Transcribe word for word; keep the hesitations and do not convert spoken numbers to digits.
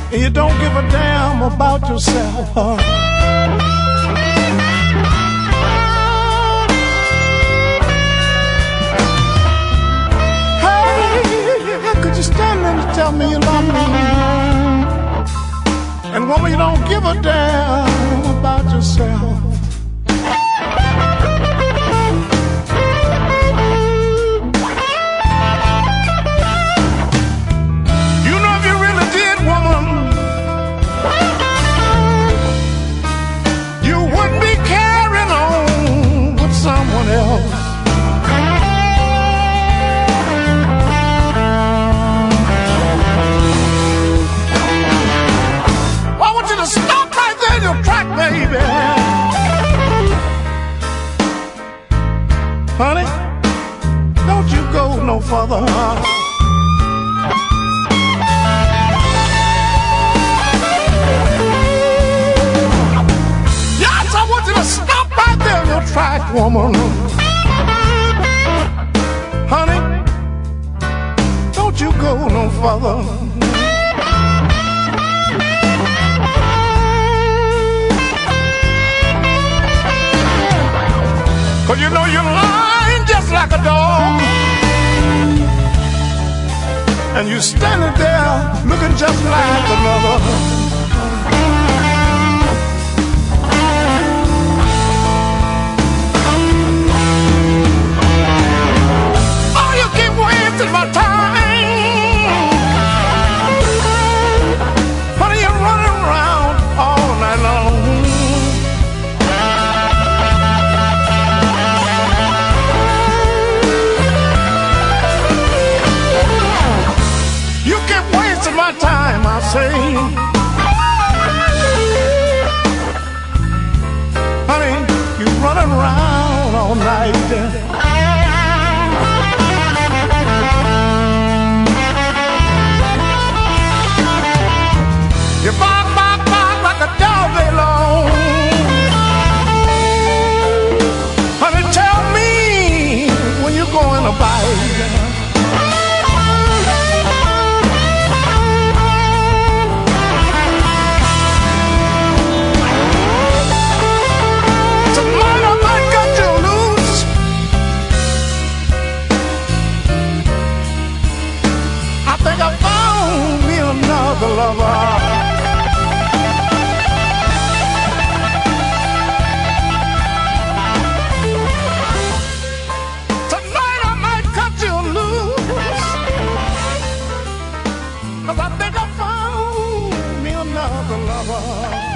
and you don't give a damn about yourself. Hey, how could you stand there and tell me you love me? And woman, you don't give a damn about yourself. Baby, honey, don't you go no further. Yes, I want you to stop right there, you track woman. Honey, don't you go no further. Cause you know you're lying just like a dog, and you standing there looking just like another. Oh, you keep wasting my time. Honey, you're running around all night long. My time, I say, honey, you running around all night. You bark, bark, bark like a dog day long. Honey, tell me when you're going to bite. The lover. Tonight I might cut you loose, 'cause I think I found me another lover.